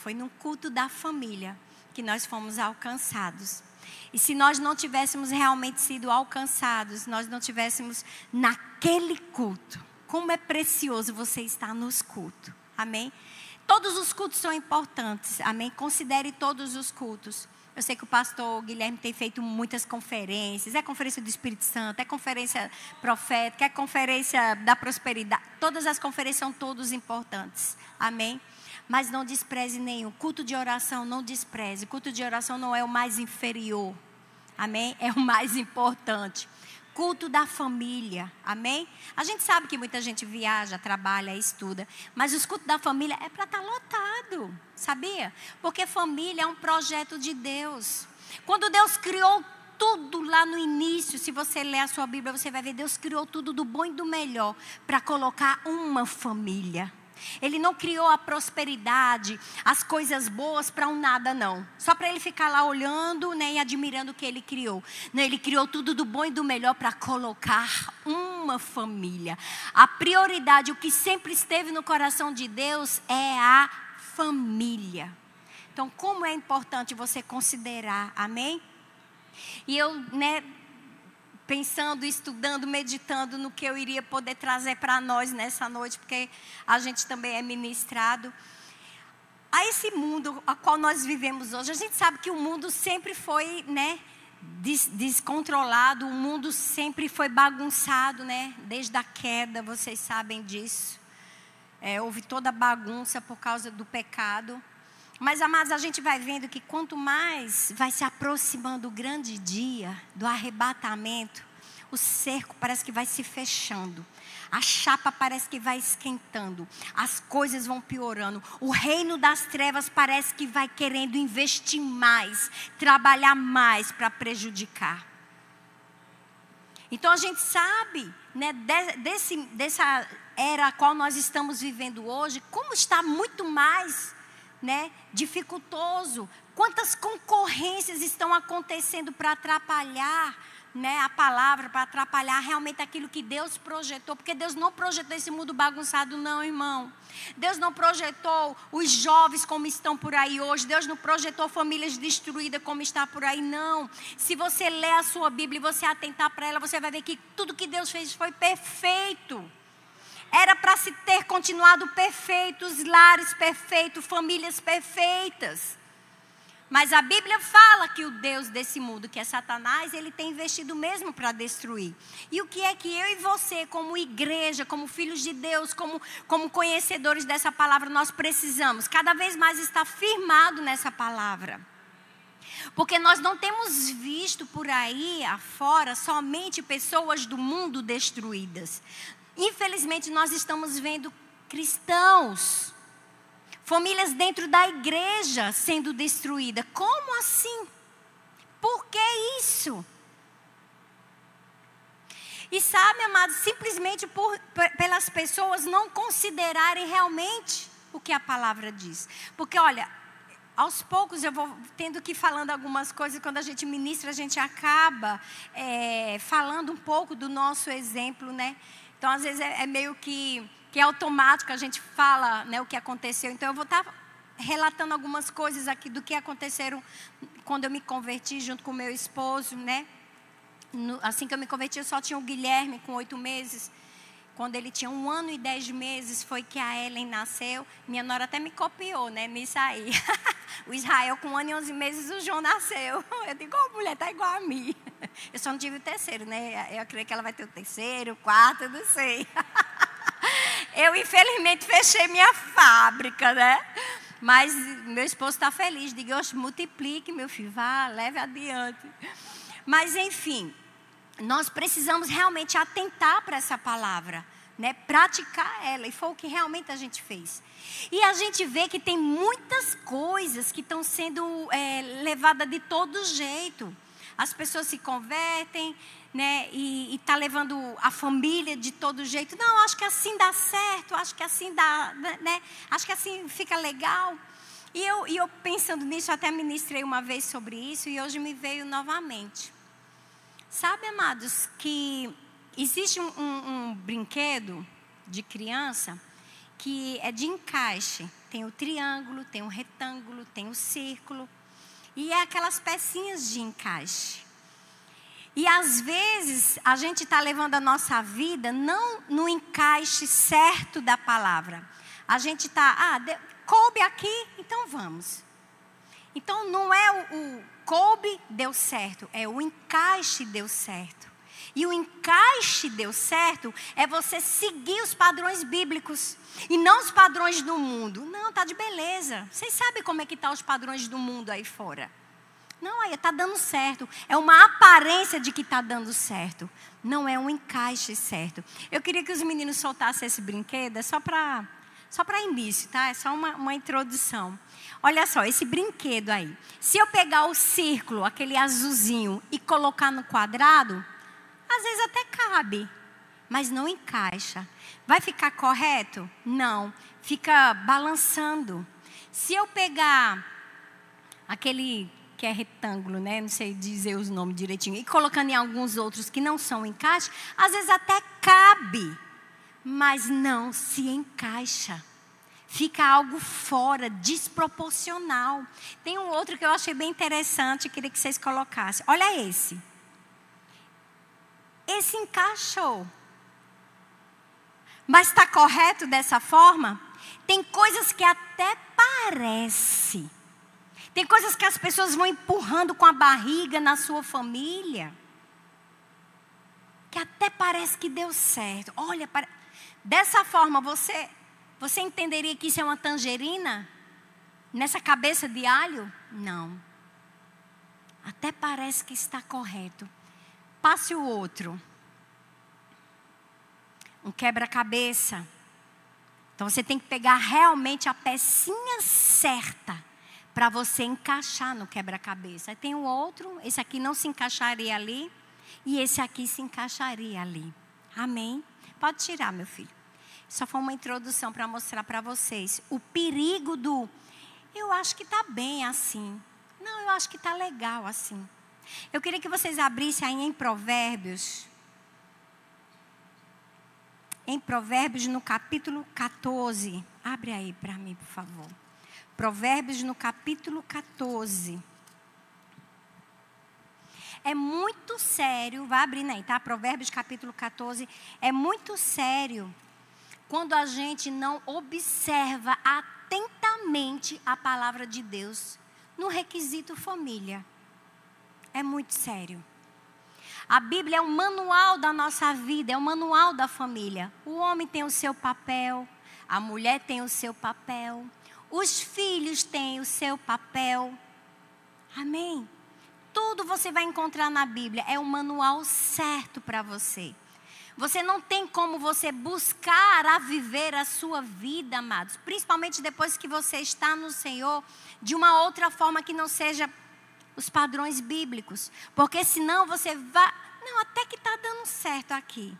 Foi no culto da família que nós fomos alcançados. E se nós não tivéssemos realmente sido alcançados, nós não tivéssemos naquele culto. Como é precioso você estar nos cultos. Amém? Todos os cultos são importantes. Amém? Considere todos os cultos. Eu sei que o pastor Guilherme tem feito muitas conferências. É conferência do Espírito Santo, é conferência profética, é conferência da prosperidade. Todas as conferências são todas importantes. Amém? Mas não despreze nenhum. Culto de oração, não despreze. Culto de oração não é o mais inferior. Amém? É o mais importante. Culto da família. Amém? A gente sabe que muita gente viaja, trabalha, estuda. Mas os cultos da família é para estar lotado. Sabia? Porque família é um projeto de Deus. Quando Deus criou tudo lá no início, se você ler a sua Bíblia, você vai ver, Deus criou tudo do bom e do melhor para colocar uma família. Ele não criou a prosperidade, as coisas boas para um nada, não. Só para ele ficar lá olhando, né, e admirando o que ele criou. Não, ele criou tudo do bom e do melhor para colocar uma família. A prioridade, o que sempre esteve no coração de Deus é a família. Então, como é importante você considerar, amém? E eu, né, pensando, estudando, meditando no que eu iria poder trazer para nós nessa noite, porque a gente também é ministrado. A esse mundo a qual nós vivemos hoje, a gente sabe que o mundo sempre foi, né, descontrolado, o mundo sempre foi bagunçado, né, desde a queda, vocês sabem disso. Houve toda a bagunça por causa do pecado. Mas, amados, a gente vai vendo que quanto mais vai se aproximando o grande dia do arrebatamento, o cerco parece que vai se fechando. A chapa parece que vai esquentando. As coisas vão piorando. O reino das trevas parece que vai querendo investir mais, trabalhar mais para prejudicar. Então, a gente sabe, né, dessa era a qual nós estamos vivendo hoje, como está muito mais, né, dificultoso. Quantas concorrências estão acontecendo para atrapalhar, né, a palavra, para atrapalhar realmente aquilo que Deus projetou. Porque Deus não projetou esse mundo bagunçado, não, irmão. Deus não projetou os jovens como estão por aí hoje. Deus não projetou famílias destruídas como está por aí, não. Se você ler a sua Bíblia e você atentar para ela, você vai ver que tudo que Deus fez foi perfeito. Era para se ter continuado perfeitos, lares perfeitos, famílias perfeitas. Mas a Bíblia fala que o Deus desse mundo, que é Satanás, ele tem investido mesmo para destruir. E o que é que eu e você, como igreja, como filhos de Deus, como conhecedores dessa palavra, nós precisamos? Cada vez mais estar firmado nessa palavra. Porque nós não temos visto por aí afora somente pessoas do mundo destruídas. Infelizmente, nós estamos vendo cristãos, famílias dentro da igreja sendo destruídas. Como assim? Por que isso? E sabe, amados, simplesmente pelas pessoas não considerarem realmente o que a palavra diz. Porque, olha, aos poucos eu vou tendo que ir falando algumas coisas. Quando a gente ministra, a gente acaba falando um pouco do nosso exemplo, né? Então, às vezes, é meio que é automático, a gente fala, né, o que aconteceu. Então, eu vou estar relatando algumas coisas aqui do que aconteceram quando eu me converti junto com o meu esposo, né? Assim que eu me converti, eu só tinha o Guilherme com 8 meses. Quando ele tinha 1 ano e 10 meses, foi que a Ellen nasceu. Minha nora até me copiou, né, nisso aí. O Israel com 1 ano e 11 meses, o João nasceu. Eu digo, a mulher está igual a mim. Eu só não tive o terceiro, né? Eu creio que ela vai ter o terceiro, o quarto, eu não sei. Eu, infelizmente, fechei minha fábrica, né? Mas meu esposo está feliz. Diga, multiplique, meu filho, vá, leve adiante. Mas, enfim, nós precisamos realmente atentar para essa palavra, né? Praticar ela. E foi o que realmente a gente fez. E a gente vê que tem muitas coisas que estão sendo levadas de todo jeito. As pessoas se convertem, né, e está levando a família de todo jeito. Não, acho que assim dá certo, acho que assim dá, né, acho que assim fica legal. E eu pensando nisso, até ministrei uma vez sobre isso e hoje me veio novamente. Sabe, amados, que existe um brinquedo de criança que é de encaixe. tem o triângulo, tem o retângulo, tem o círculo. E é aquelas pecinhas de encaixe. E às vezes a gente está levando a nossa vida não no encaixe certo da palavra. A gente está, coube aqui, então vamos. Então não é o coube deu certo, é o encaixe deu certo. E o encaixe deu certo é você seguir os padrões bíblicos e não os padrões do mundo. Não, tá de beleza. Vocês sabem como é que tá os padrões do mundo aí fora? Não, aí está dando certo. É uma aparência de que está dando certo. Não é um encaixe certo. Eu queria que os meninos soltassem esse brinquedo, é só para início, tá? É só uma introdução. Olha só, esse brinquedo aí. Se eu pegar o círculo, aquele azulzinho, e colocar no quadrado, às vezes até cabe, mas não encaixa. Vai ficar correto? Não. Fica balançando. Se eu pegar aquele que é retângulo, né? Não sei dizer os nomes direitinho, e colocando em alguns outros que não são encaixe, às vezes até cabe, mas não se encaixa. Fica algo fora, desproporcional. Tem um outro que eu achei bem interessante, queria que vocês colocassem. Olha esse. Esse encaixou. Mas está correto dessa forma? Tem coisas que até parece. Tem coisas que as pessoas vão empurrando com a barriga na sua família. Que até parece que deu certo. Olha, dessa forma você entenderia que isso é uma tangerina? Nessa cabeça de alho? Não. Até parece que está correto. Passe o outro. Um quebra-cabeça. Então você tem que pegar realmente a pecinha certa para você encaixar no quebra-cabeça. Aí tem o outro, esse aqui não se encaixaria ali, e esse aqui se encaixaria ali. Amém? Pode tirar, meu filho. Só foi uma introdução para mostrar para vocês o perigo do, eu acho que está bem assim. Não, eu acho que está legal assim. Eu queria que vocês abrissem aí em Provérbios. Em Provérbios no capítulo 14. Abre aí para mim, por favor. Provérbios no capítulo 14. É muito sério, vai abrindo aí, tá? Provérbios capítulo 14. É muito sério quando a gente não observa atentamente a palavra de Deus no requisito família. É muito sério. A Bíblia é um manual da nossa vida, é um manual da família. O homem tem o seu papel, a mulher tem o seu papel. Os filhos têm o seu papel. Amém? Tudo você vai encontrar na Bíblia. É um manual certo para você. Você não tem como você buscar a viver a sua vida, amados. Principalmente depois que você está no Senhor. De uma outra forma que não seja os padrões bíblicos. Porque senão você vai... Não, até que está dando certo aqui.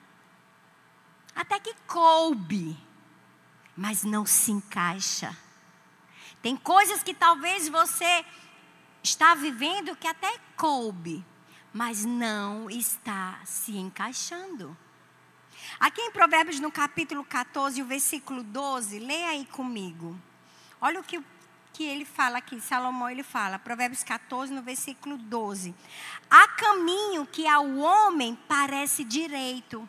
Até que coube. Mas não se encaixa. Tem coisas que talvez você está vivendo que até coube, mas não está se encaixando. Aqui em Provérbios, no capítulo 14, o versículo 12, leia aí comigo. Olha o que ele fala aqui, Salomão ele fala, Provérbios 14, no versículo 12. Há caminho que ao homem parece direito,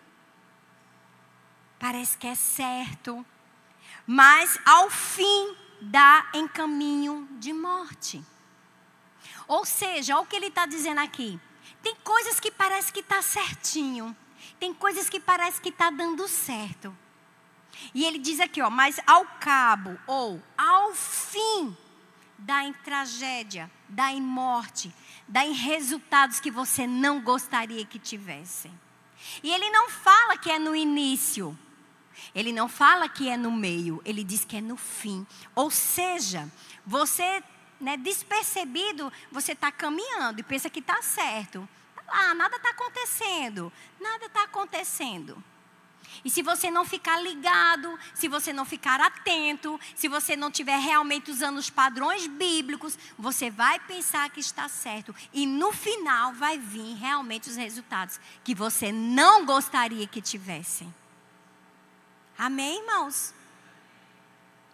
parece que é certo, mas ao fim dá em caminho de morte. Ou seja, olha o que ele está dizendo aqui. Tem coisas que parece que está certinho. Tem coisas que parece que está dando certo. E ele diz aqui, mas ao cabo ou ao fim dá em tragédia, dá em morte, dá em resultados que você não gostaria que tivessem. E ele não fala que é no início. Ele não fala que é no meio, ele diz que é no fim. Ou seja, você, despercebido, você está caminhando e pensa que está certo. Nada está acontecendo, nada está acontecendo. E se você não ficar ligado, se você não ficar atento, se você não estiver realmente usando os padrões bíblicos, você vai pensar que está certo. E no final vai vir realmente os resultados que você não gostaria que tivessem. Amém, irmãos?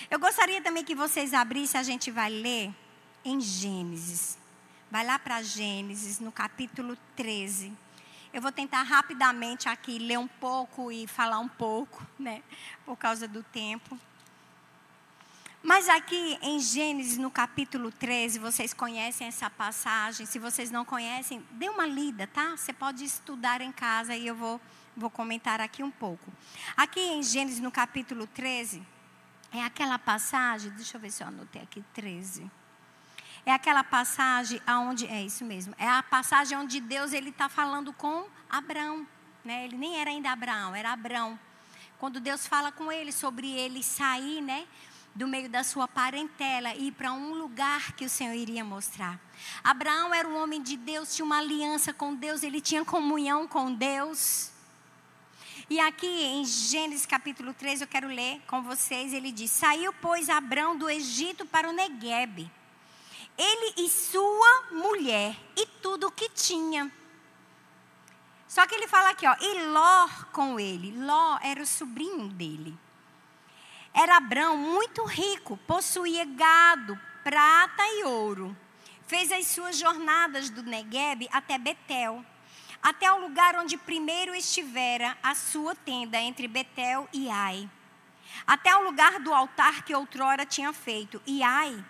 Eu gostaria também que vocês abrissem, a gente vai ler em Gênesis. Vai lá para Gênesis, no capítulo 13. Eu vou tentar rapidamente aqui ler um pouco e falar um pouco, né? Por causa do tempo. Mas aqui em Gênesis, no capítulo 13, vocês conhecem essa passagem. Se vocês não conhecem, dê uma lida, tá? Você pode estudar em casa e eu vou comentar aqui um pouco. Aqui em Gênesis, no capítulo 13, é aquela passagem, deixa eu ver se eu anotei aqui, 13. É aquela passagem onde, é isso mesmo, é a passagem onde Deus está falando com Abrão. Né? Ele nem era ainda Abraão, era Abrão. Quando Deus fala com ele sobre ele sair, né? Do meio da sua parentela e ir para um lugar que o Senhor iria mostrar. Abraão era um homem de Deus, tinha uma aliança com Deus, ele tinha comunhão com Deus. E aqui em Gênesis capítulo 13, eu quero ler com vocês, ele diz: saiu, pois, Abrão do Egito para o Neguebe, ele e sua mulher e tudo o que tinha. Só que ele fala aqui, ó, e Ló com ele. Ló era o sobrinho dele. Era Abrão muito rico, possuía gado, prata e ouro. Fez as suas jornadas do Neguebe até Betel, até o lugar onde primeiro estivera a sua tenda, entre Betel e Ai. Até o lugar do altar que outrora tinha feito. E Ai,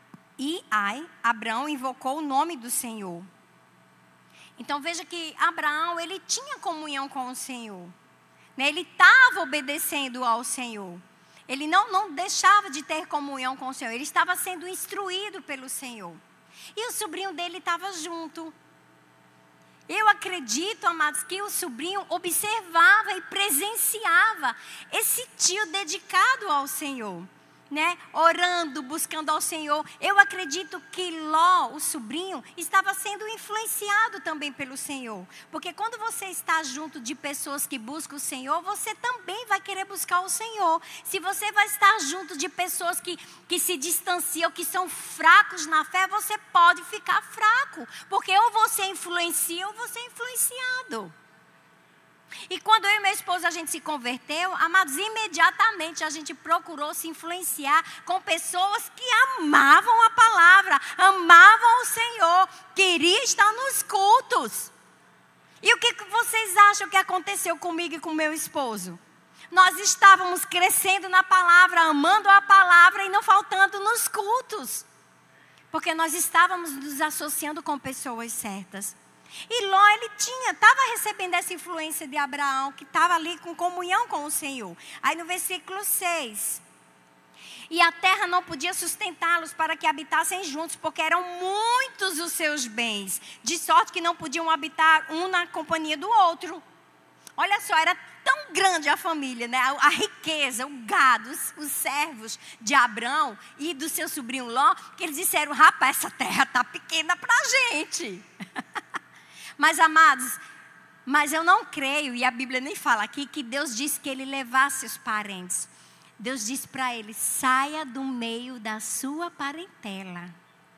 Abrão invocou o nome do Senhor. Então veja que Abraão, ele tinha comunhão com o Senhor. Né? Ele estava obedecendo ao Senhor. Ele não deixava de ter comunhão com o Senhor. Ele estava sendo instruído pelo Senhor. E o sobrinho dele estava junto. Eu acredito, amados, que o sobrinho observava e presenciava esse tio dedicado ao Senhor. Né? Orando, buscando ao Senhor. Eu acredito que Ló, o sobrinho, estava sendo influenciado também pelo Senhor. Porque quando você está junto de pessoas que buscam o Senhor, você também vai querer buscar o Senhor. Se você vai estar junto de pessoas que se distanciam, que são fracos na fé, você pode ficar fraco. Porque ou você influencia ou você é influenciado. E quando eu e meu esposo a gente se converteu, amados, imediatamente a gente procurou se influenciar com pessoas que amavam a palavra, amavam o Senhor, queriam estar nos cultos. E o que vocês acham que aconteceu comigo e com meu esposo? Nós estávamos crescendo na palavra, amando a palavra e não faltando nos cultos. Porque nós estávamos nos associando com pessoas certas. E Ló, ele estava recebendo essa influência de Abraão, que estava ali com comunhão com o Senhor. Aí no versículo 6. E a terra não podia sustentá-los para que habitassem juntos, porque eram muitos os seus bens, de sorte que não podiam habitar um na companhia do outro. Olha só, era tão grande a família, né? A riqueza, o gado, os servos de Abrão e do seu sobrinho Ló, que eles disseram, rapaz, essa terra está pequena para a gente. Mas, amados, mas eu não creio, e a Bíblia nem fala aqui, que Deus disse que ele levasse os parentes. Deus disse para ele, saia do meio da sua parentela.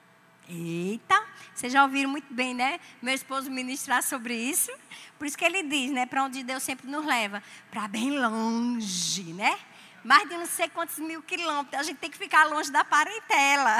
Eita, vocês já ouviram muito bem, né? Meu esposo ministrar sobre isso. Por isso que ele diz, né? Para onde Deus sempre nos leva. Para bem longe, né? Mais de não sei quantos mil quilômetros. A gente tem que ficar longe da parentela.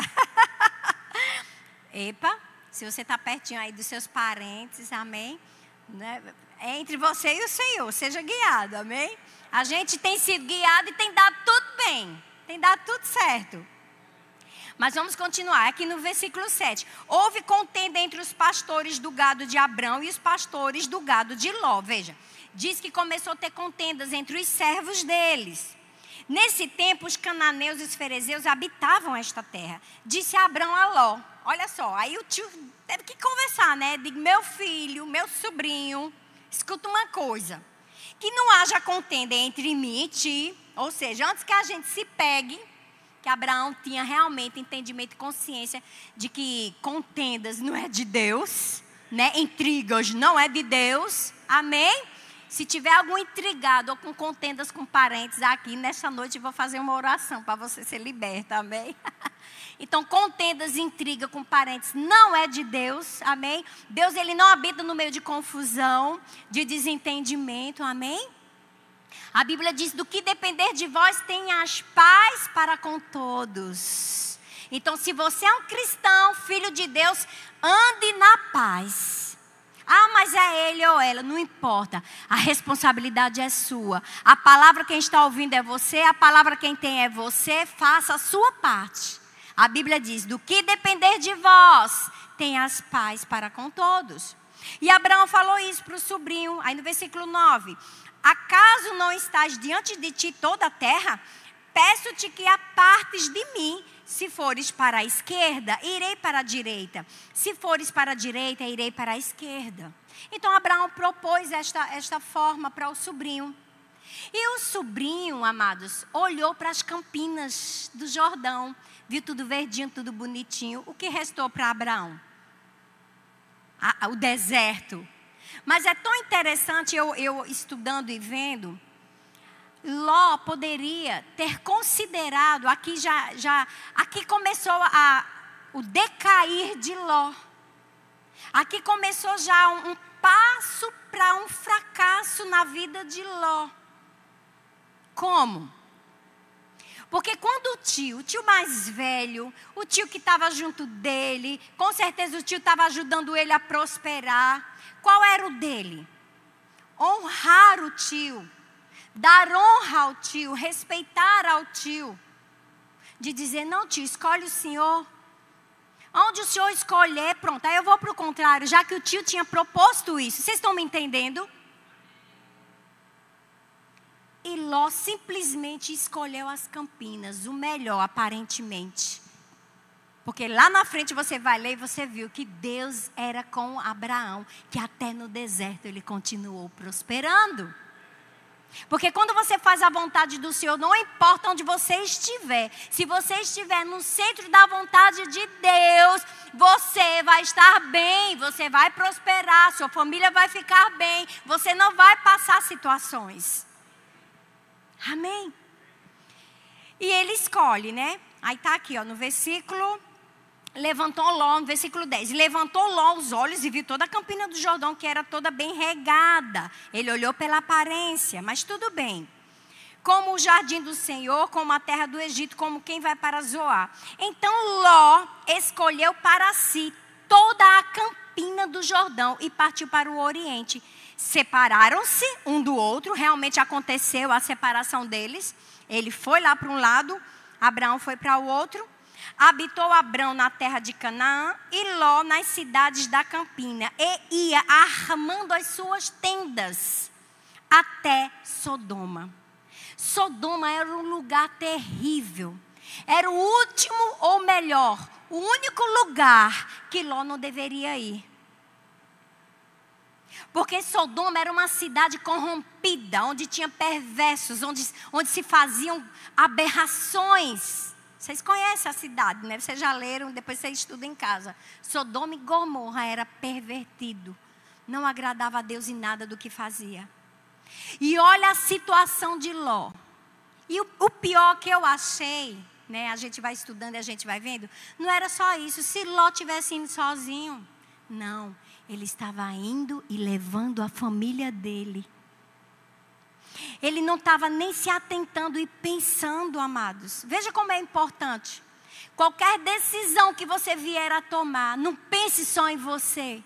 Epa. Se você está pertinho aí dos seus parentes, amém? Né? É entre você e o Senhor, seja guiado, amém? A gente tem sido guiado e tem dado tudo bem, tem dado tudo certo. Mas vamos continuar, aqui no versículo 7. Houve contenda entre os pastores do gado de Abrão e os pastores do gado de Ló. Veja, diz que começou a ter contendas entre os servos deles. Nesse tempo, os cananeus e os ferezeus habitavam esta terra. Disse Abrão a Ló. Olha só, aí o tio teve que conversar, né? Digo, meu filho, meu sobrinho, escuta uma coisa. Que não haja contenda entre mim e ti. Ou seja, antes que a gente se pegue, que Abraão tinha realmente entendimento e consciência de que contendas não é de Deus, né? Intrigas não é de Deus. Amém? Se tiver algum intrigado ou com contendas com parentes aqui, nessa noite eu vou fazer uma oração para você ser liberta, amém? Então, contendas e intriga com parentes não é de Deus, amém? Deus, ele não habita no meio de confusão, de desentendimento, amém? A Bíblia diz, do que depender de vós, tenhas paz para com todos. Então, se você é um cristão, filho de Deus, ande na paz. Ah, mas é ele ou ela, não importa. A responsabilidade é sua. A palavra quem está ouvindo é você, a palavra quem tem é você, faça a sua parte. A Bíblia diz, do que depender de vós, tenhas paz para com todos. E Abraão falou isso para o sobrinho, aí no versículo 9. Acaso não estás diante de ti toda a terra? Peço-te que apartes de mim. Se fores para a esquerda, irei para a direita. Se fores para a direita, irei para a esquerda. Então Abraão propôs esta forma para o sobrinho. E o sobrinho, amados, olhou para as campinas do Jordão. Viu tudo verdinho, tudo bonitinho. O que restou para Abraão? O deserto. Mas é tão interessante eu estudando e vendo. Ló poderia ter considerado, aqui começou o decair de Ló. Aqui começou já um passo para um fracasso na vida de Ló. Como? Porque quando o tio mais velho, o tio que estava junto dele, com certeza o tio estava ajudando ele a prosperar. Qual era o dele? Honrar o tio. Dar honra ao tio, respeitar ao tio. De dizer, não tio, escolhe o senhor. Onde o senhor escolher, pronto. Aí eu vou para o contrário, já que o tio tinha proposto isso. Vocês estão me entendendo? E Ló simplesmente escolheu as campinas, o melhor aparentemente. Porque lá na frente você vai ler e você viu que Deus era com Abraão, que até no deserto ele continuou prosperando. Porque quando você faz a vontade do Senhor, não importa onde você estiver, se você estiver no centro da vontade de Deus, você vai estar bem, você vai prosperar, sua família vai ficar bem, você não vai passar situações. Amém? E ele escolhe, né? Aí está aqui, ó, no versículo... Levantou Ló, no versículo 10. Levantou Ló os olhos e viu toda a campina do Jordão, que era toda bem regada. Ele olhou pela aparência, mas tudo bem. Como o jardim do Senhor, como a terra do Egito, como quem vai para Zoar. Então Ló escolheu para si toda a campina do Jordão e partiu para o Oriente. Separaram-se um do outro, realmente aconteceu a separação deles. Ele foi lá para um lado, Abraão foi para o outro. Habitou Abrão na terra de Canaã e Ló nas cidades da campina. E ia armando as suas tendas até Sodoma. Sodoma era um lugar terrível. Era o último, ou melhor, o único lugar que Ló não deveria ir. Porque Sodoma era uma cidade corrompida, onde tinha perversos, onde se faziam aberrações. Vocês conhecem a cidade, né? Vocês já leram, depois vocês estudam em casa. Sodoma e Gomorra era pervertido. Não agradava a Deus em nada do que fazia. E olha a situação de Ló. E o pior que eu achei, né? A gente vai estudando e a gente vai vendo. Não era só isso. Se Ló tivesse indo sozinho. Não. Ele estava indo e levando a família dele. Ele não estava nem se atentando e pensando, amados. Veja como é importante. Qualquer decisão que você vier a tomar, não pense só em você.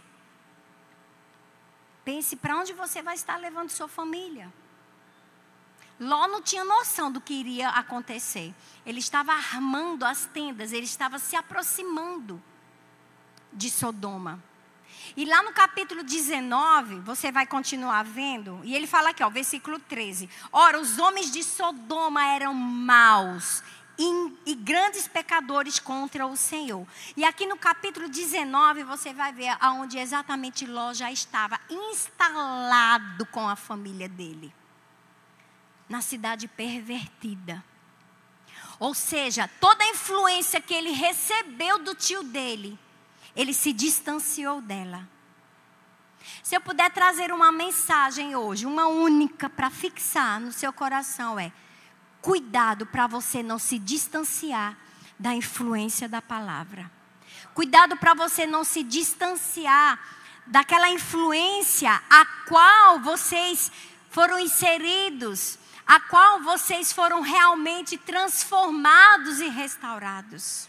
Pense para onde você vai estar levando sua família. Ló não tinha noção do que iria acontecer. Ele estava armando as tendas, ele estava se aproximando de Sodoma. E lá no capítulo 19, você vai continuar vendo, e ele fala aqui, ó, versículo 13. Ora, os homens de Sodoma eram maus e grandes pecadores contra o Senhor. E aqui no capítulo 19, você vai ver aonde exatamente Ló já estava instalado com a família dele. Na cidade pervertida. Ou seja, toda a influência que ele recebeu do tio dele, ele se distanciou dela. Se eu puder trazer uma mensagem hoje, uma única para fixar no seu coração é: cuidado para você não se distanciar da influência da palavra. Cuidado para você não se distanciar daquela influência a qual vocês foram inseridos, a qual vocês foram realmente transformados e restaurados.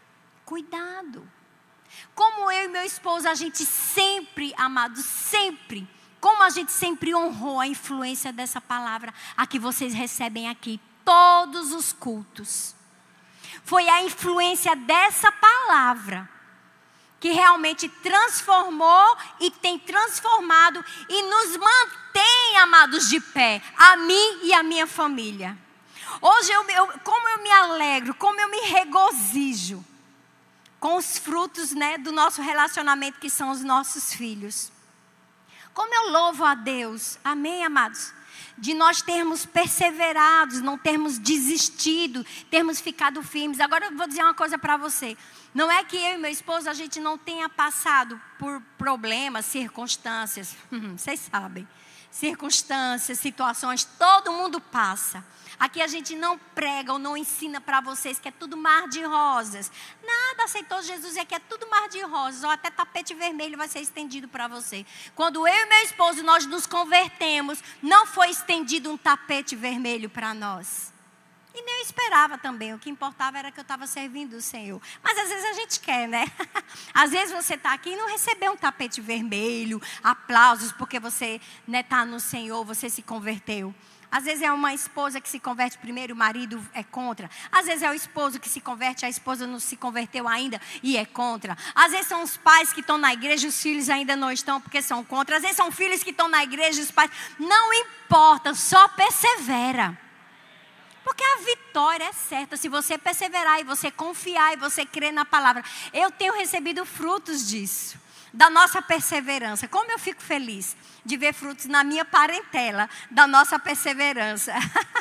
Cuidado. Como eu e meu esposo, a gente sempre, amados, sempre, como a gente sempre honrou a influência dessa palavra, a que vocês recebem aqui, todos os cultos. Foi a influência dessa palavra que realmente transformou e tem transformado e nos mantém, amados, de pé, a mim e a minha família. Hoje, como eu me alegro, como eu me regozijo com os frutos, né, do nosso relacionamento, que são os nossos filhos. Como eu louvo a Deus, amém, amados? De nós termos perseverado, não termos desistido, termos ficado firmes. Agora eu vou dizer uma coisa para você. Não é que eu e meu esposo, a gente não tenha passado por problemas, circunstâncias. Vocês sabem. Circunstâncias, situações, todo mundo passa. Aqui a gente não prega ou não ensina para vocês que é tudo mar de rosas. Nada, aceitou Jesus e aqui é tudo mar de rosas. Ou até tapete vermelho vai ser estendido para você. Quando eu e meu esposo nós nos convertemos, não foi estendido um tapete vermelho para nós. E nem eu esperava também. O que importava era que eu estava servindo o Senhor. Mas às vezes a gente quer, né? Às vezes você está aqui e não recebeu um tapete vermelho, aplausos, porque você está no Senhor, você se converteu. Às vezes é uma esposa que se converte primeiro, o marido é contra. Às vezes é o esposo que se converte, a esposa não se converteu ainda e é contra. Às vezes são os pais que estão na igreja, os filhos ainda não estão porque são contra. Às vezes são filhos que estão na igreja, os pais. Não importa, só persevera. Porque a vitória é certa. Se você perseverar e você confiar e você crer na palavra. Eu tenho recebido frutos disso. Da nossa perseverança. Como eu fico feliz de ver frutos na minha parentela da nossa perseverança.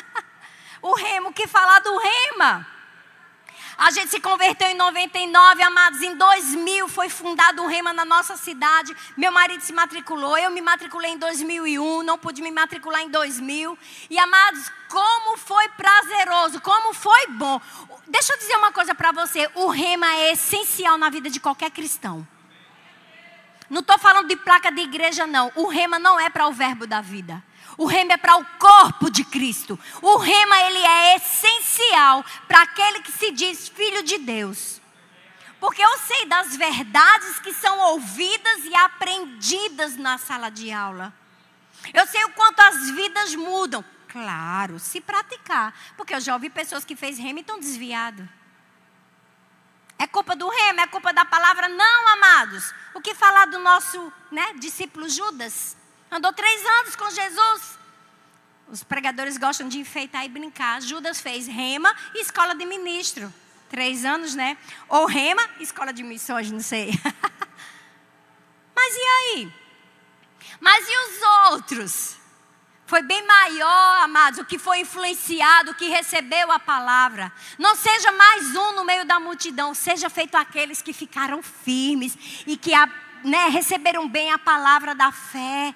O Remo, que falar do Rema? A gente se converteu em 99, amados. Em 2000 foi fundado o Rema na nossa cidade. Meu marido se matriculou. Eu me matriculei em 2001. Não pude me matricular em 2000. E, amados, como foi prazeroso. Como foi bom. Deixa eu dizer uma coisa para você. O Rema é essencial na vida de qualquer cristão. Não estou falando de placa de igreja, não. O Rema não é para o verbo da vida. O Rema é para o corpo de Cristo. O Rema, ele é essencial para aquele que se diz filho de Deus. Porque eu sei das verdades que são ouvidas e aprendidas na sala de aula. Eu sei o quanto as vidas mudam. Claro, se praticar. Porque eu já ouvi pessoas que fez Rema e estão desviadas. É culpa do Rema? É culpa da palavra? Não, amados. O que falar do nosso, discípulo Judas? Andou 3 anos com Jesus. Os pregadores gostam de enfeitar e brincar. Judas fez Rema e escola de ministro. 3 anos, né? Ou Rema, escola de missões, não sei. Mas e aí? Mas e os outros? Foi bem maior, amados, o que foi influenciado, o que recebeu a palavra. Não seja mais um no meio da multidão, seja feito aqueles que ficaram firmes e que receberam bem a palavra da fé.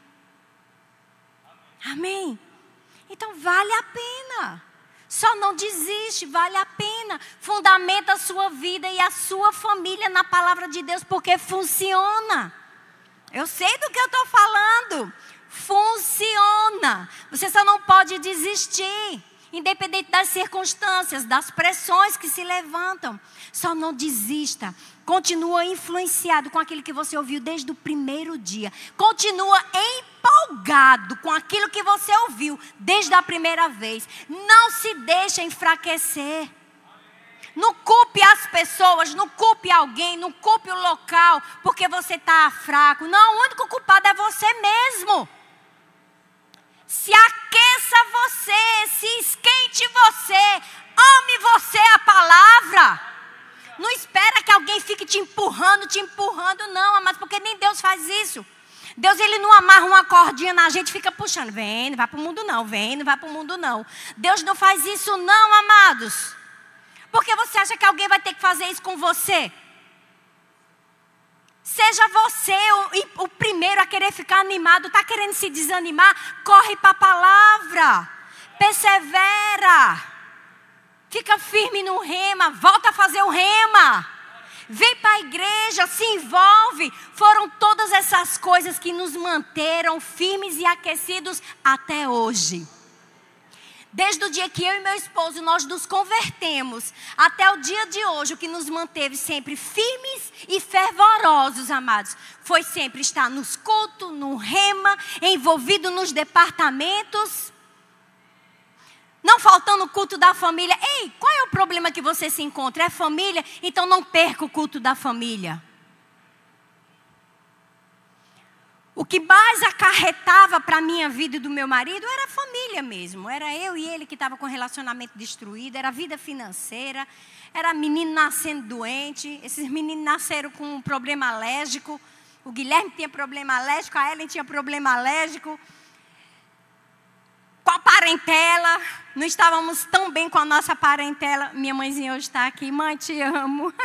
Amém? Então vale a pena. Só não desiste, vale a pena. Fundamenta a sua vida e a sua família na palavra de Deus, porque funciona. Eu sei do que eu estou falando. Funciona. Você só não pode desistir. Independente das circunstâncias, das pressões que se levantam. Só não desista. Continua influenciado com aquilo que você ouviu desde o primeiro dia. Continua empolgado com aquilo que você ouviu desde a primeira vez. Não se deixe enfraquecer. Não culpe as pessoas, não culpe alguém, não culpe o local, porque você está fraco. Não, o único culpado é você mesmo. Se aqueça você, se esquente você, ame você a palavra. Não espera que alguém fique te empurrando, não, mas porque nem Deus faz isso. Deus, ele não amarra uma cordinha na gente e fica puxando. Vem, não vai para o mundo não, vem, não vai para o mundo não. Deus não faz isso não, amados. Porque você acha que alguém vai ter que fazer isso com você? Seja você o primeiro a querer ficar animado. Está querendo se desanimar? Corre para a palavra. Persevera. Fica firme no Rema. Volta a fazer o Rema. vem para a igreja, se envolve. Foram todas essas coisas que nos manteram firmes e aquecidos até hoje. Desde o dia que eu e meu esposo nós nos convertemos até o dia de hoje, o que nos manteve sempre firmes e fervorosos, amados, foi sempre estar nos cultos, no rema, envolvido nos departamentos, não faltando o culto da família. Ei, qual é o problema que você se encontra? É família? Então não perca o culto da família. O que mais acarretava para a minha vida e do meu marido era a família mesmo. Era eu e ele que estava com relacionamento destruído, era a vida financeira, era menino nascendo doente. Esses meninos nasceram com um problema alérgico. O Guilherme tinha problema alérgico, a Ellen tinha problema alérgico. Com a parentela, não estávamos tão bem com a nossa parentela. Minha mãezinha hoje está aqui. Mãe, te amo.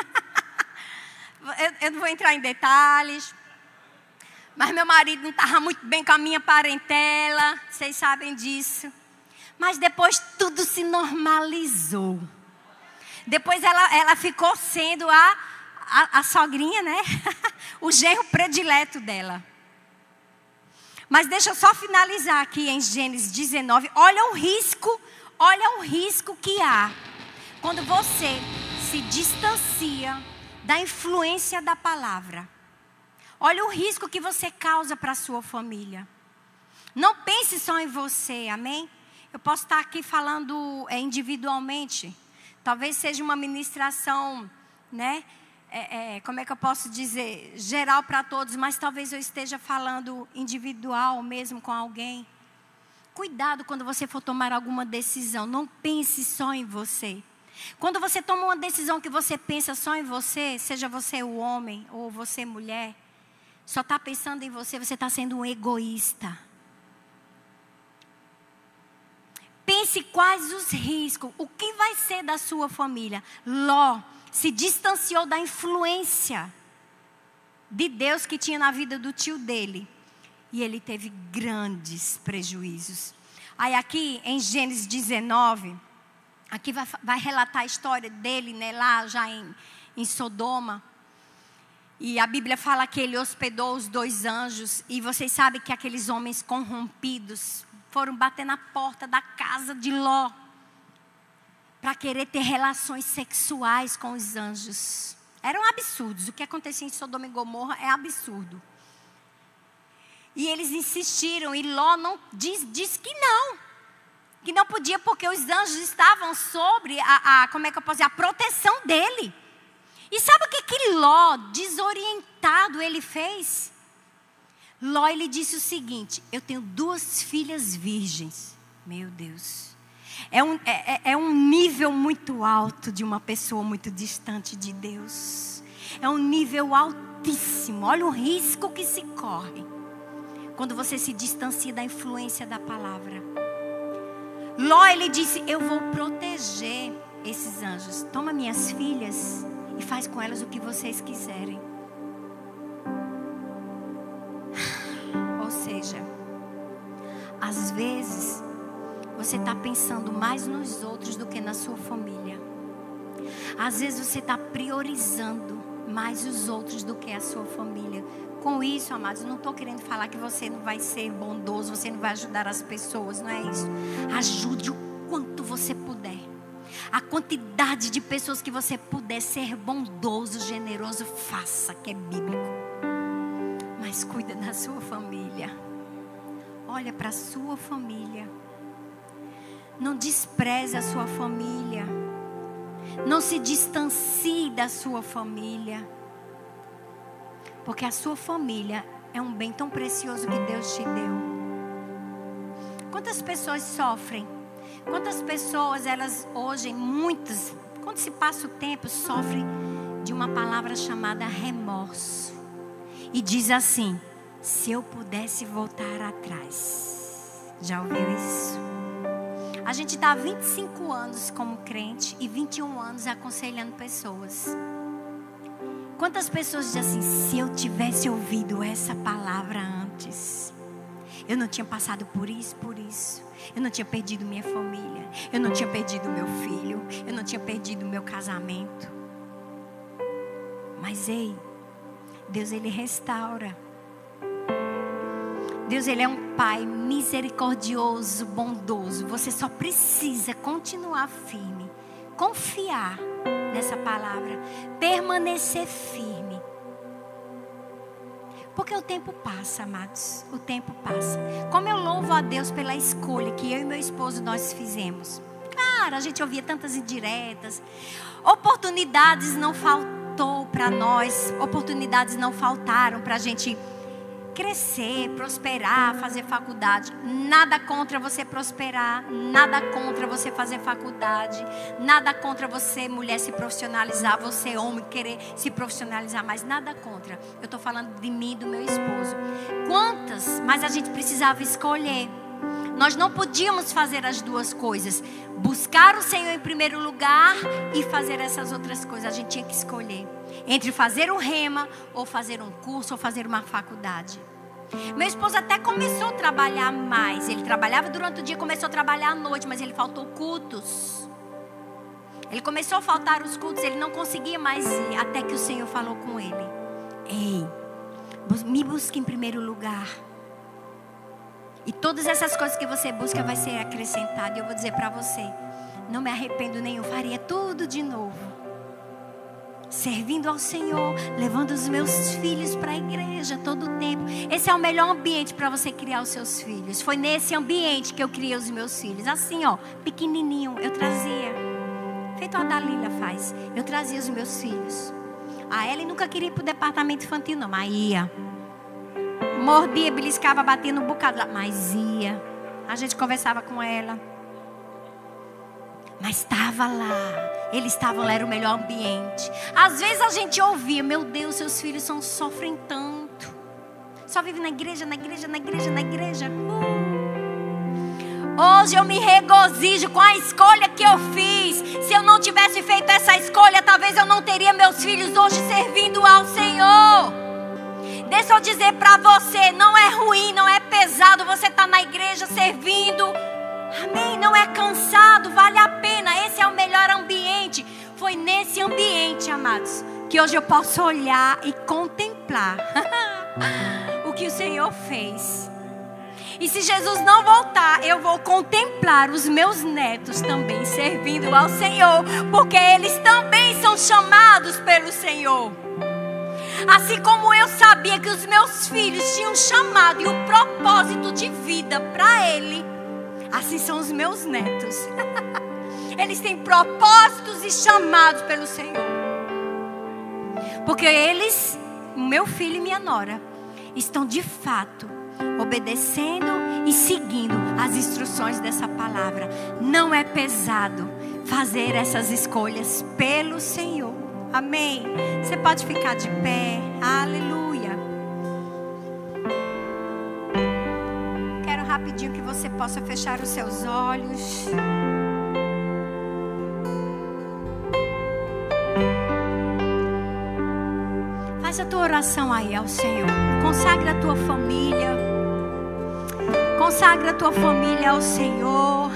Eu não vou entrar em detalhes. Mas meu marido não estava muito bem com a minha parentela. Vocês sabem disso. Mas depois tudo se normalizou. Depois ela ficou sendo a sogrinha, né? O genro predileto dela. Mas deixa eu só finalizar aqui em Gênesis 19. Olha o risco que há quando você se distancia da influência da palavra. Olha o risco que você causa para a sua família. Não pense só em você, amém? Eu posso estar aqui falando individualmente. Talvez seja uma ministração, né? Como é que eu posso dizer? Geral para todos, mas talvez eu esteja falando individual mesmo com alguém. Cuidado quando você for tomar alguma decisão. Não pense só em você. Quando você toma uma decisão que você pensa só em você, seja você o homem ou você mulher, só está pensando em você, você está sendo um egoísta. Pense quais os riscos, o que vai ser da sua família. Ló se distanciou da influência de Deus que tinha na vida do tio dele. E ele teve grandes prejuízos. Aí aqui em Gênesis 19, aqui vai relatar a história dele, né, lá já em Sodoma. E a Bíblia fala que ele hospedou os 2 anjos. E vocês sabem que aqueles homens corrompidos foram bater na porta da casa de Ló para querer ter relações sexuais com os anjos. Eram absurdos. O que acontecia em Sodoma e Gomorra é absurdo. E eles insistiram. E Ló disse que não. Que não podia porque os anjos estavam sobre como é que eu posso dizer, a proteção dele. E sabe o que Ló, desorientado, ele fez? Ló, ele disse o seguinte: eu tenho 2 filhas virgens. Meu Deus. É um nível muito alto de uma pessoa muito distante de Deus. É um nível altíssimo. Olha o risco que se corre quando você se distancia da influência da palavra. Ló, ele disse: eu vou proteger esses anjos. Toma minhas filhas e faz com elas o que vocês quiserem. Ou seja, às vezes você está pensando mais nos outros do que na sua família. Às vezes você está priorizando mais os outros do que a sua família. Com isso, amados, não estou querendo falar que você não vai ser bondoso, você não vai ajudar as pessoas, não é isso. Ajude o quanto você puder. A quantidade de pessoas que você puder ser bondoso, generoso, faça, que é bíblico. Mas cuida da sua família. Olha para a sua família. Não despreze a sua família. Não se distancie da sua família. Porque a sua família é um bem tão precioso que Deus te deu. Quantas pessoas sofrem? Quantas pessoas, elas hoje, muitas, quando se passa o tempo, sofrem de uma palavra chamada remorso. E diz assim: se eu pudesse voltar atrás. Já ouviu isso? A gente está há 25 anos como crente e 21 anos aconselhando pessoas. Quantas pessoas dizem assim: se eu tivesse ouvido essa palavra antes, eu não tinha passado por isso. Eu não tinha perdido minha família. Eu não tinha perdido meu filho. Eu não tinha perdido meu casamento. Mas ei, Deus, Ele restaura. Deus, Ele é um Pai misericordioso, bondoso. Você só precisa continuar firme, confiar nessa palavra, permanecer firme. Porque o tempo passa, amados, o tempo passa. Como eu louvo a Deus pela escolha que eu e meu esposo nós fizemos. Claro, a gente ouvia tantas indiretas, oportunidades não faltou para nós, oportunidades não faltaram para a gente crescer, prosperar, fazer faculdade. Nada contra você prosperar, nada contra você fazer faculdade, nada contra você, mulher, se profissionalizar, você, homem, querer se profissionalizar, mas nada contra. Eu estou falando de mim e do meu esposo. Quantas? Mas a gente precisava escolher. Nós não podíamos fazer as duas coisas. Buscar o Senhor em primeiro lugar e fazer essas outras coisas. A gente tinha que escolher entre fazer um rema, ou fazer um curso, ou fazer uma faculdade. Meu esposo até começou a trabalhar mais. Ele trabalhava durante o dia, começou a trabalhar à noite, mas ele faltou cultos. Ele começou a faltar os cultos, ele não conseguia mais ir, até que o Senhor falou com ele: ei, me busque em primeiro lugar. E todas essas coisas que você busca vai ser acrescentado. E eu vou dizer para você, não me arrependo nenhum, faria tudo de novo. Servindo ao Senhor, levando os meus filhos para a igreja todo o tempo. Esse é o melhor ambiente para você criar os seus filhos. Foi nesse ambiente que eu criei os meus filhos. Assim, ó, pequenininho, eu trazia. Feito a Dalila faz. Eu trazia os meus filhos. A Ellen nunca queria ir para o departamento infantil, não, mas ia. Mordia, beliscava, batia no bocado lá, mas ia. A gente conversava com ela. Mas estava lá. Eles estavam lá, era o melhor ambiente. Às vezes a gente ouvia: meu Deus, seus filhos sofrem tanto. Só vivem na igreja, na igreja, na igreja, na igreja. Hoje eu me regozijo com a escolha que eu fiz. Se eu não tivesse feito essa escolha, talvez eu não teria meus filhos hoje servindo ao Senhor. Deixa eu dizer para você, não é ruim, não é pesado você estar na igreja servindo. Amém, não é cansado, vale a pena. Esse é o melhor ambiente. Foi nesse ambiente, amados, que hoje eu posso olhar e contemplar o que o Senhor fez. E se Jesus não voltar, eu vou contemplar os meus netos também servindo ao Senhor, porque eles também são chamados pelo Senhor. Assim como eu sabia que os meus filhos tinham chamado e o propósito de vida para Ele, assim são os meus netos. Eles têm propósitos e chamados pelo Senhor. Porque eles, meu filho e minha nora, estão de fato obedecendo e seguindo as instruções dessa palavra. Não é pesado fazer essas escolhas pelo Senhor. Amém. Você pode ficar de pé. Aleluia. Quero rapidinho que você possa fechar os seus olhos. Faz a tua oração aí ao Senhor. Consagra a tua família. Consagra a tua família ao Senhor.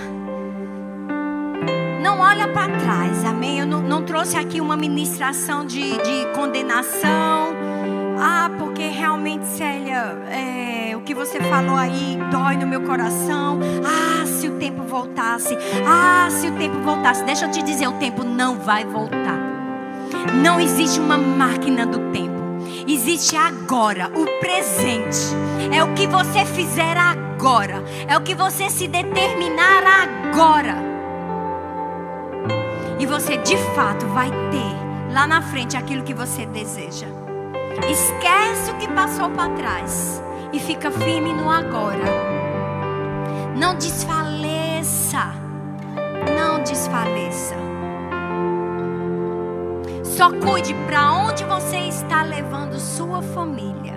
Não olha para trás, amém? Eu não trouxe aqui uma ministração de condenação. Porque realmente, Célia, o que você falou aí dói no meu coração. Se o tempo voltasse. Se o tempo voltasse. Deixa eu te dizer, o tempo não vai voltar. Não existe uma máquina do tempo. Existe agora, o presente. É o que você fizer agora. É o que você se determinar agora. E você de fato vai ter lá na frente aquilo que você deseja. Esquece o que passou para trás e fica firme no agora. Não desfaleça. Não desfaleça. Só cuide para onde você está levando sua família.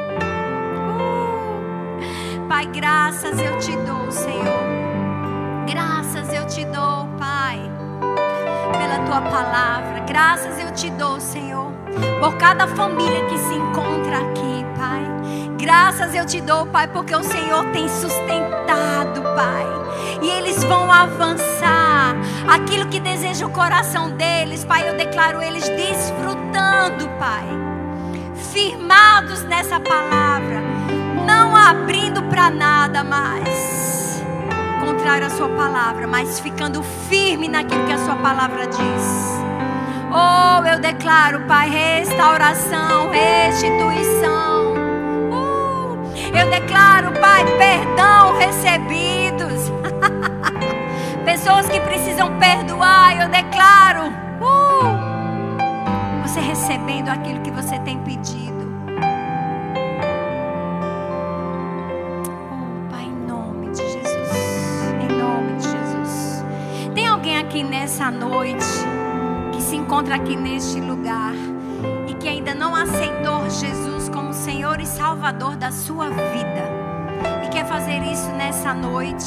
Pai, graças eu te dou, Senhor. Graças eu te dou, Pai, pela tua palavra. Graças eu te dou, Senhor, por cada família que se encontra aqui, Pai. graças eu te dou, Pai, porque o Senhor tem sustentado, Pai. E eles vão avançar. Aquilo que deseja o coração deles, Pai, eu declaro eles desfrutando, Pai. Firmados nessa palavra. Não abrindo para nada mais contrário à sua palavra, mas ficando firme naquilo que a sua palavra diz. Oh, eu declaro, Pai, restauração, restituição. Eu declaro, Pai, perdão recebidos. Pessoas que precisam perdoar, eu declaro. Você recebendo aquilo que você tem pedido. Pai, em nome de Jesus. Em nome de Jesus. Tem alguém aqui nessa noite que se encontra aqui neste lugar e que ainda não aceitou Jesus como Senhor e Salvador da sua vida e quer fazer isso nessa noite?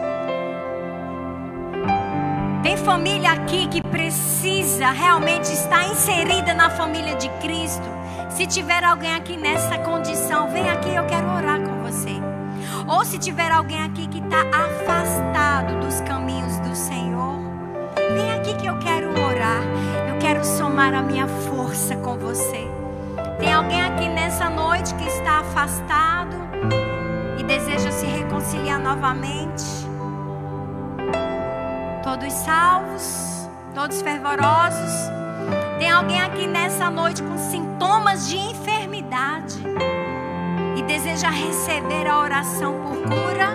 Tem família aqui que precisa realmente estar inserida na família de Cristo? Se tiver alguém aqui nessa condição, vem aqui, eu quero orar com você. Ou se tiver alguém aqui que está afastado dos caminhos do Senhor, vem aqui que eu quero orar. Eu quero somar a minha força com você. Tem alguém aqui nessa noite que está afastado e deseja se reconciliar novamente? Todos salvos, todos fervorosos. Tem alguém aqui nessa noite com sintomas de enfermidade e deseja receber a oração por cura?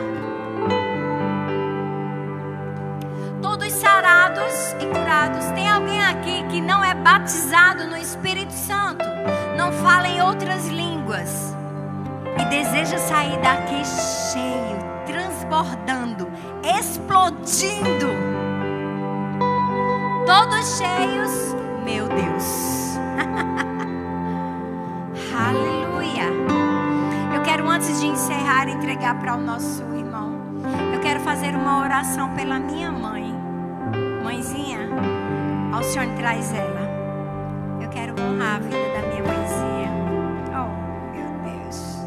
Todos sarados e curados. Tem alguém aqui que não é batizado no Espírito Santo, não fala em outras línguas e deseja sair daqui cheio, transbordando, explodindo? Todos cheios, meu Deus. Aleluia. Eu quero, antes de encerrar, entregar para o nosso irmão. Eu quero fazer uma oração pela minha mãe. Mãezinha, Alcione, traz ela. Eu quero honrar a vida da minha mãezinha. Oh, meu Deus.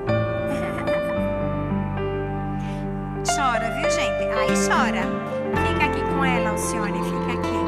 Chora, viu, gente? Aí chora. Fica aqui com ela, Alcione, fica aqui.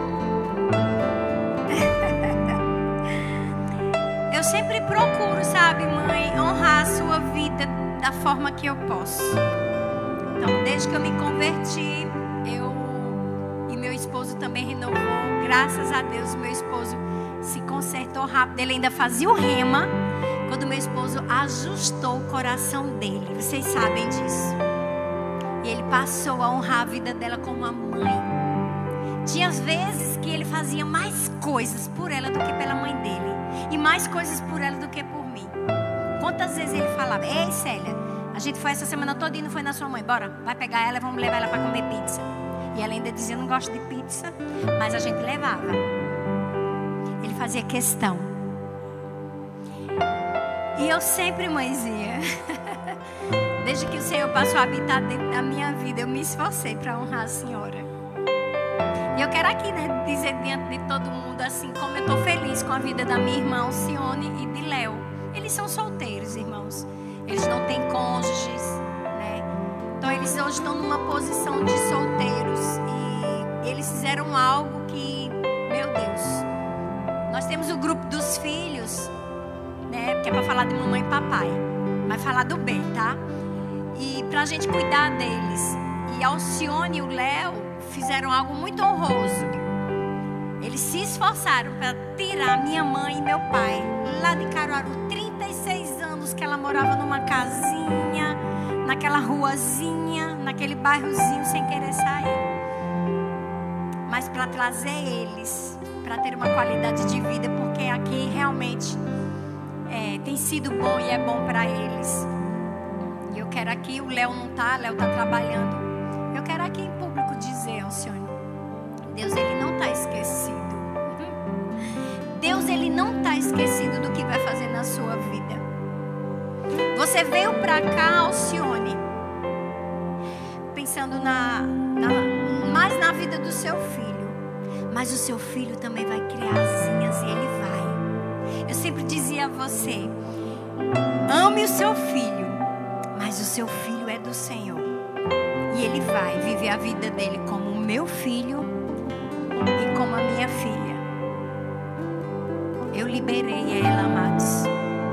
Eu sempre procuro, sabe, mãe, honrar a sua vida da forma que eu posso. Então, desde que eu me converti, meu esposo também renovou. Graças a Deus, meu esposo se consertou rápido. Ele ainda fazia o rema quando meu esposo ajustou o coração dele. Vocês sabem disso. E ele passou a honrar a vida dela como uma mãe. Tinha as vezes que ele fazia mais coisas por ela do que pela mãe dele. E mais coisas por ela do que por mim. Quantas vezes ele falava: ei, Célia, a gente foi essa semana toda e não foi na sua mãe. Bora, vai pegar ela e vamos levar ela para comer pizza. E ela ainda dizia: não gosto de pizza, mas a gente levava. Ele fazia questão. E eu sempre, mãezinha, desde que o Senhor passou a habitar dentro da minha vida, eu me esforcei para honrar a senhora. E eu quero aqui, né, dizer diante de todo mundo, assim, como eu estou feliz com a vida da minha irmã Alcione e de Léo. Eles são solteiros, irmãos. Eles não têm cônjuges, né? Então eles hoje estão numa posição de solteiros. E eles fizeram algo que, meu Deus. Nós temos o grupo dos filhos, né? Que é para falar de mamãe e papai. Vai falar do bem, tá? E pra gente cuidar deles. E a Alcione e o Léo fizeram algo muito honroso. Eles se esforçaram para tirar minha mãe e meu pai lá de Caruaru. 36 anos que ela morava numa casinha, naquela ruazinha, naquele bairrozinho, sem querer sair. Mas para trazer eles, para ter uma qualidade de vida, porque aqui realmente tem sido bom e é bom para eles. E eu quero aqui, o Léo não tá, Léo tá trabalhando. Eu quero aqui em público dizer, Alcione, Deus, ele não está esquecido. Deus, ele não está esquecido do que vai fazer na sua vida. Você veio para cá, Alcione, pensando mais na vida do seu filho. Mas o seu filho também vai criar asinhas e ele vai. Eu sempre dizia a você, ame o seu filho, mas o seu filho é do Senhor. E ele vai viver a vida dele como o meu filho e como a minha filha. Eu liberei ela, amados.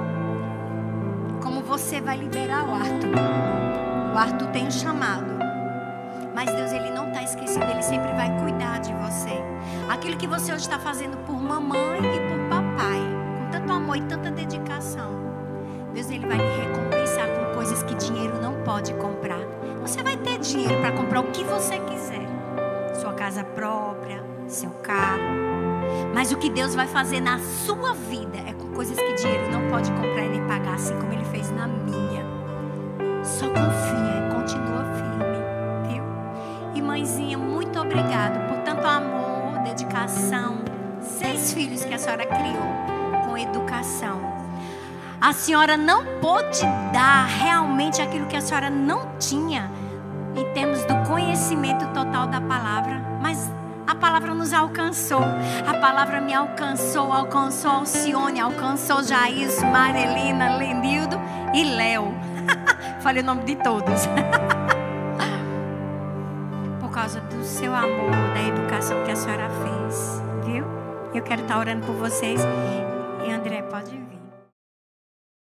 Como você vai liberar o Arthur? O Arthur tem um chamado. Mas Deus, ele não está esquecido. Ele sempre vai cuidar de você. Aquilo que você hoje está fazendo por mamãe e por papai, com tanto amor e tanta dedicação, Deus, ele vai lhe recompensar com coisas que dinheiro não pode comprar. Você vai ter dinheiro para comprar o que você quiser. Sua casa própria, seu carro. Mas o que Deus vai fazer na sua vida é com coisas que dinheiro não pode comprar e nem pagar, assim como ele fez na minha. Só confia e continua firme, viu? E mãezinha, muito obrigado por tanto amor, dedicação. 6 filhos que a senhora criou com educação. A senhora não pôde dar realmente aquilo que a senhora não tinha em termos do conhecimento total da palavra, mas a palavra nos alcançou. A palavra me alcançou, alcançou Alcione, alcançou Jair, Marilina, Lenildo e Léo. Falei o nome de todos. Por causa do seu amor, da educação que a senhora fez, viu? Eu quero estar orando por vocês.